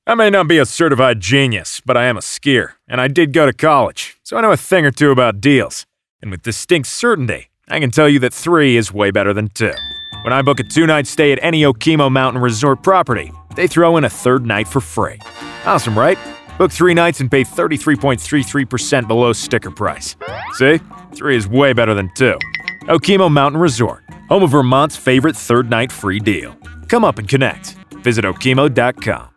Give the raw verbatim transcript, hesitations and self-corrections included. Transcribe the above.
I may not be a certified genius, but I am a skier, and I did go to college, so I know a thing or two about deals. And with distinct certainty, I can tell you that three is way better than two. When I book a two-night stay at any Okemo Mountain Resort property, they throw in a third night for free. Awesome, right? Book three nights and pay thirty-three point three three percent below sticker price. See? Three is way better than two. Okemo Mountain Resort, home of Vermont's favorite third night free deal. Come up and connect. Visit okemo dot com.